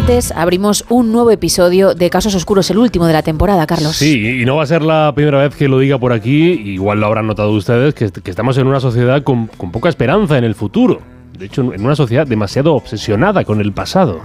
martes abrimos un nuevo episodio de Casos Oscuros, el último de la temporada, Carlos. Sí, y no va a ser la primera vez que lo diga por aquí, igual lo habrán notado ustedes, que estamos en una sociedad con poca esperanza en el futuro. De hecho, en una sociedad demasiado obsesionada con el pasado.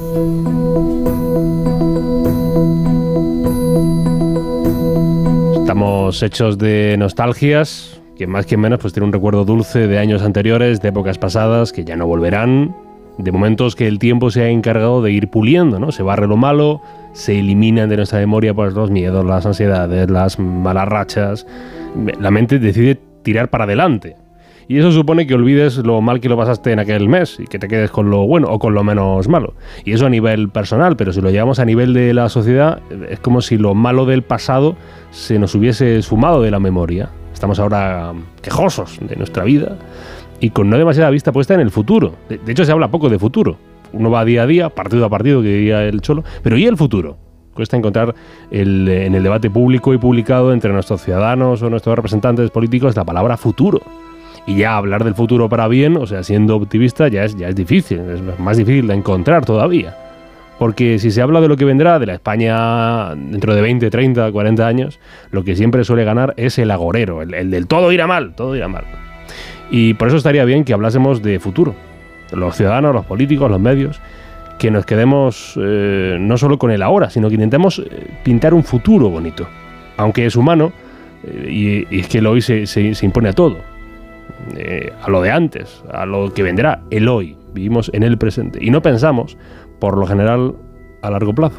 Estamos hechos de nostalgias, que más que menos pues tiene un recuerdo dulce de años anteriores, de épocas pasadas que ya no volverán, de momentos que el tiempo se ha encargado de ir puliendo, ¿no? Se barre lo malo, se eliminan de nuestra memoria pues los miedos, las ansiedades, las malas rachas. La mente decide tirar para adelante. Y eso supone que olvides lo mal que lo pasaste en aquel mes y que te quedes con lo bueno o con lo menos malo. Y eso a nivel personal, pero si lo llevamos a nivel de la sociedad, es como si lo malo del pasado se nos hubiese sumado de la memoria. Estamos ahora quejosos de nuestra vida y con no demasiada vista puesta en el futuro. De hecho, se habla poco de futuro. Uno va día a día, partido a partido, que diría el Cholo, pero ¿y el futuro? Cuesta encontrar en el debate público y publicado entre nuestros ciudadanos o nuestros representantes políticos la palabra futuro. Y ya hablar del futuro para bien, o sea, siendo optimista, ya es difícil, es más difícil de encontrar todavía. Porque si se habla de lo que vendrá, de la España dentro de 20, 30, 40 años, lo que siempre suele ganar es el agorero, el del todo irá mal, todo irá mal. Y por eso estaría bien que hablásemos de futuro. Los ciudadanos, los políticos, los medios, que nos quedemos no solo con el ahora, sino que intentemos pintar un futuro bonito. Aunque es humano, y es que el hoy se impone a todo. A lo de antes, a lo que vendrá, el hoy. Vivimos en el presente y no pensamos, por lo general, a largo plazo.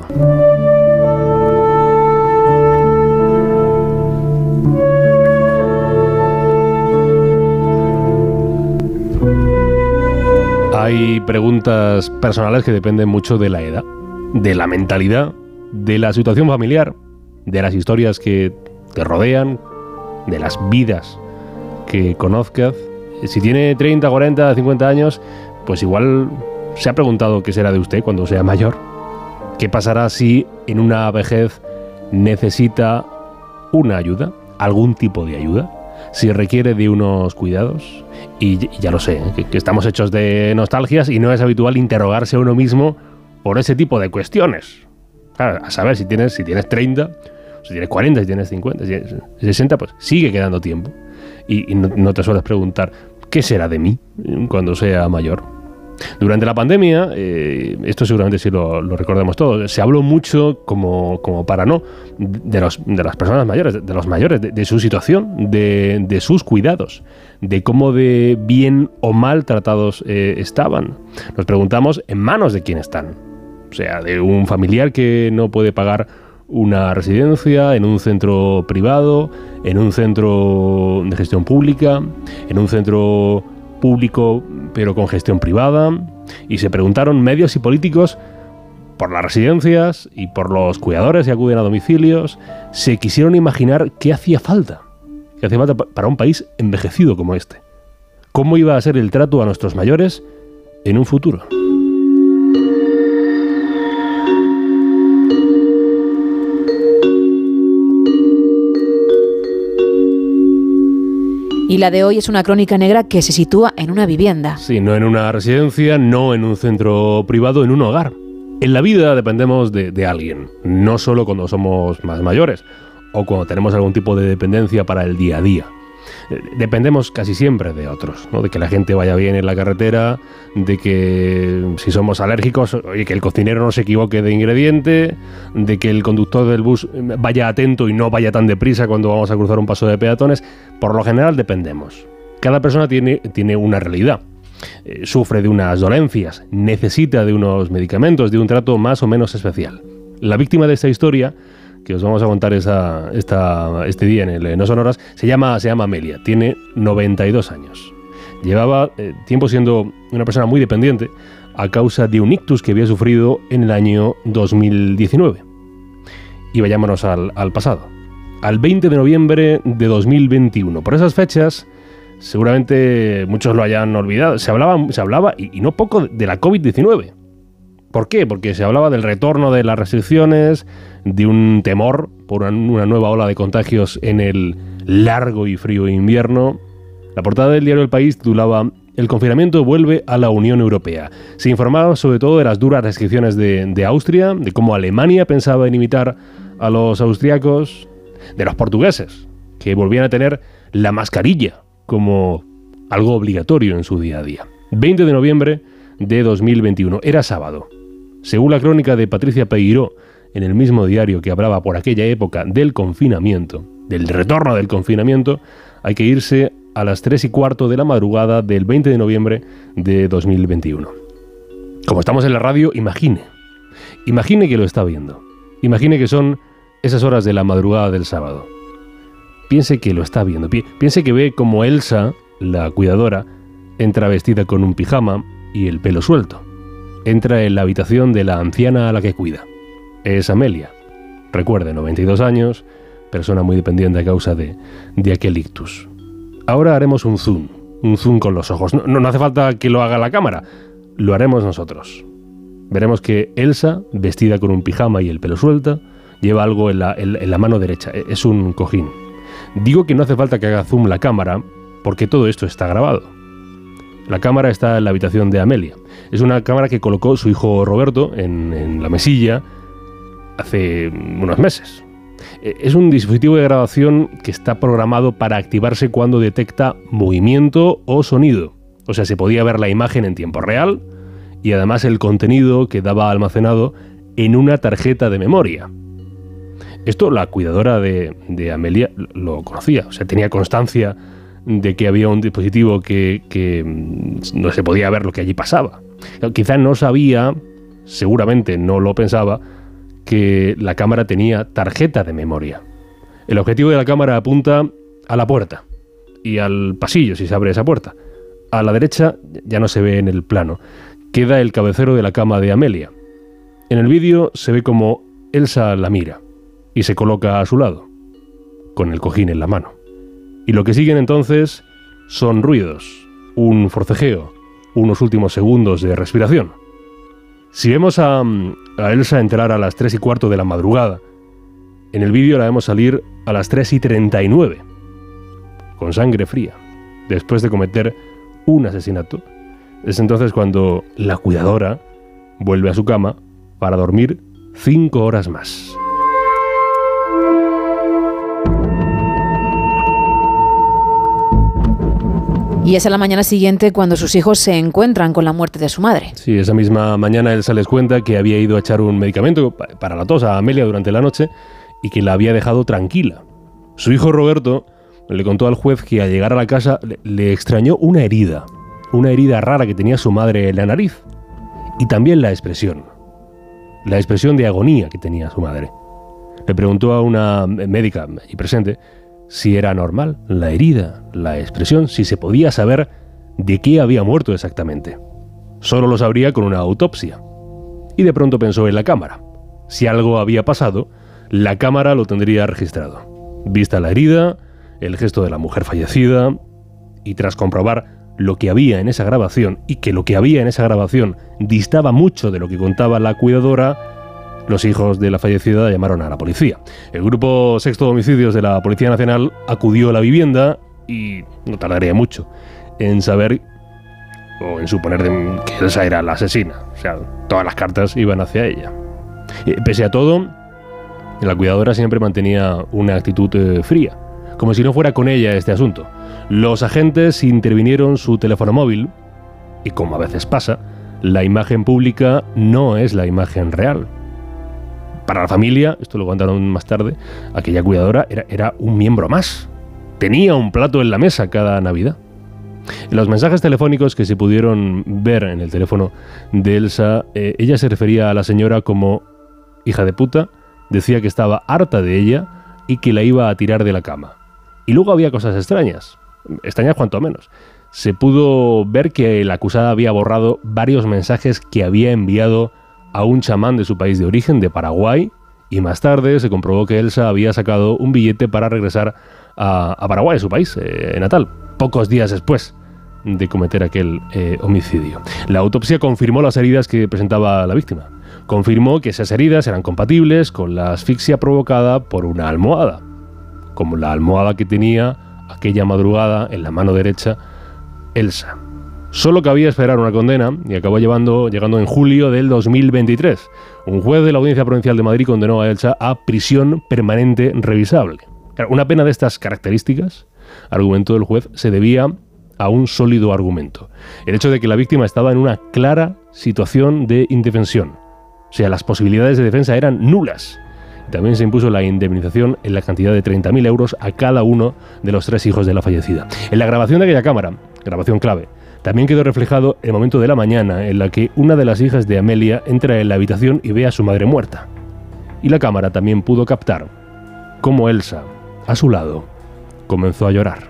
Hay preguntas personales que dependen mucho de la edad, de la mentalidad, de la situación familiar, de las historias que te rodean, de las vidas que conozcas. Si tiene 30, 40, 50 años, pues igual se ha preguntado qué será de usted cuando sea mayor. ¿Qué pasará si en una vejez necesita una ayuda? ¿Algún tipo de ayuda? Si requiere de unos cuidados. Y ya lo sé, que estamos hechos de nostalgias y no es habitual interrogarse a uno mismo por ese tipo de cuestiones. Claro, a saber, si tienes 30, si tienes 40, si tienes 50, si tienes 60, pues sigue quedando tiempo. Y no te sueles preguntar, ¿qué será de mí cuando sea mayor? Durante la pandemia, esto seguramente sí lo recordamos todos, se habló mucho como para no, de las personas mayores, de los mayores, de su situación, de sus cuidados, de cómo de bien o mal tratados estaban. Nos preguntamos en manos de quién están. O sea, de un familiar que no puede pagar una residencia, en un centro privado, en un centro de gestión pública, en un centro público pero con gestión privada, y se preguntaron medios y políticos por las residencias y por los cuidadores que acuden a domicilios. Se quisieron imaginar qué hacía falta para un país envejecido como este. ¿Cómo iba a ser el trato a nuestros mayores en un futuro? Y la de hoy es una crónica negra que se sitúa en una vivienda. Sí, no en una residencia, no en un centro privado, en un hogar. En la vida dependemos de alguien, no solo cuando somos más mayores o cuando tenemos algún tipo de dependencia para el día a día. Dependemos casi siempre de otros, ¿no? De que la gente vaya bien en la carretera, de que si somos alérgicos, oye, que el cocinero no se equivoque de ingrediente, de que el conductor del bus vaya atento y no vaya tan deprisa cuando vamos a cruzar un paso de peatones. Por lo general dependemos. Cada persona tiene una realidad. Sufre de unas dolencias, necesita de unos medicamentos, de un trato más o menos especial. La víctima de esta historia, que os vamos a contar este día en el No Sonoras, se llama Amelia, tiene 92 años. Llevaba tiempo siendo una persona muy dependiente a causa de un ictus que había sufrido en el año 2019. Y vayámonos al pasado, al 20 de noviembre de 2021. Por esas fechas, seguramente muchos lo hayan olvidado, se hablaba y no poco de la COVID-19. ¿Por qué? Porque se hablaba del retorno de las restricciones, de un temor por una nueva ola de contagios en el largo y frío invierno. La portada del diario El País titulaba el confinamiento vuelve a la Unión Europea. Se informaba sobre todo de las duras restricciones de Austria, de cómo Alemania pensaba en imitar a los austriacos, de los portugueses, que volvían a tener la mascarilla como algo obligatorio en su día a día. 20 de noviembre de 2021, era sábado. Según la crónica de Patricia Peiró, en el mismo diario que hablaba por aquella época del confinamiento, del retorno del confinamiento, hay que irse a las 3:15 de la madrugada del 20 de noviembre de 2021. Como estamos en la radio, imagine que lo está viendo. Imagine que son esas horas de la madrugada del sábado. Piense que lo está viendo. Piense que ve como Elsa, la cuidadora, entra vestida con un pijama y el pelo suelto. Entra en la habitación de la anciana a la que cuida. Es Amelia. Recuerde, 92 años, persona muy dependiente a causa de aquel ictus. Ahora haremos un zoom con los ojos. No hace falta que lo haga la cámara, lo haremos nosotros. Veremos que Elsa, vestida con un pijama y el pelo suelto, lleva algo en la mano derecha. Es un cojín. Digo que no hace falta que haga zoom la cámara, porque todo esto está grabado. La cámara está en la habitación de Amelia. Es una cámara que colocó su hijo Roberto en la mesilla hace unos meses. Es un dispositivo de grabación que está programado para activarse cuando detecta movimiento o sonido. O sea, se podía ver la imagen en tiempo real y además el contenido quedaba almacenado en una tarjeta de memoria. Esto la cuidadora de Amelia lo conocía, o sea, tenía constancia de que había un dispositivo que no se podía ver lo que allí pasaba. Quizá no sabía, seguramente no lo pensaba, que la cámara tenía tarjeta de memoria. El objetivo de la cámara apunta a la puerta y al pasillo, si se abre esa puerta. A la derecha ya no se ve en el plano. Queda el cabecero de la cama de Amelia. En el vídeo se ve como Elsa la mira y se coloca a su lado, con el cojín en la mano. Y lo que siguen entonces son ruidos, un forcejeo, unos últimos segundos de respiración. Si vemos a Elsa entrar a las 3:15 de la madrugada, en el vídeo la vemos salir a las 3:39, con sangre fría, después de cometer un asesinato. Es entonces cuando la cuidadora vuelve a su cama para dormir 5 horas más. Y es a la mañana siguiente cuando sus hijos se encuentran con la muerte de su madre. Sí, esa misma mañana Elsa les cuenta que había ido a echar un medicamento para la tos a Amelia durante la noche y que la había dejado tranquila. Su hijo Roberto le contó al juez que al llegar a la casa le extrañó una herida rara que tenía su madre en la nariz y también la expresión de agonía que tenía su madre. Le preguntó a una médica allí presente si era normal la herida, la expresión, si se podía saber de qué había muerto exactamente. Solo lo sabría con una autopsia. Y de pronto pensó en la cámara. Si algo había pasado, la cámara lo tendría registrado. Vista la herida, el gesto de la mujer fallecida, y tras comprobar lo que había en esa grabación, y que lo que había en esa grabación distaba mucho de lo que contaba la cuidadora, los hijos de la fallecida llamaron a la policía. El grupo Sexto de Homicidios de la Policía Nacional acudió a la vivienda y no tardaría mucho en saber o en suponer que Elsa era la asesina. O sea, todas las cartas iban hacia ella. Pese a todo, la cuidadora siempre mantenía una actitud fría, como si no fuera con ella este asunto. Los agentes intervinieron su teléfono móvil y, como a veces pasa, la imagen pública no es la imagen real. Para la familia, esto lo contaron más tarde, aquella cuidadora era un miembro más. Tenía un plato en la mesa cada Navidad. En los mensajes telefónicos que se pudieron ver en el teléfono de Elsa, ella se refería a la señora como hija de puta, decía que estaba harta de ella y que la iba a tirar de la cama. Y luego había cosas extrañas cuanto menos. Se pudo ver que la acusada había borrado varios mensajes que había enviado a un chamán de su país de origen, de Paraguay, y más tarde se comprobó que Elsa había sacado un billete para regresar a Paraguay, su país natal, pocos días después de cometer aquel homicidio. La autopsia confirmó las heridas que presentaba la víctima. Confirmó que esas heridas eran compatibles con la asfixia provocada por una almohada, como la almohada que tenía aquella madrugada en la mano derecha Elsa. Solo cabía esperar una condena y acabó llegando en julio del 2023. Un juez de la Audiencia Provincial de Madrid condenó a Elsa a prisión permanente revisable. Una pena de estas características, argumentó el juez, se debía a un sólido argumento. El hecho de que la víctima estaba en una clara situación de indefensión. O sea, las posibilidades de defensa eran nulas. También se impuso la indemnización en la cantidad de 30.000 euros a cada uno de los 3 hijos de la fallecida. En la grabación de aquella cámara, grabación clave, también quedó reflejado el momento de la mañana en la que una de las hijas de Amelia entra en la habitación y ve a su madre muerta. Y la cámara también pudo captar cómo Elsa, a su lado, comenzó a llorar.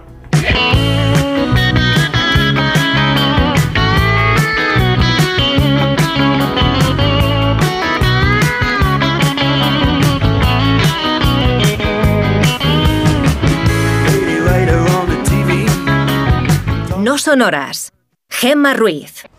No sonoras. Gemma Ruiz.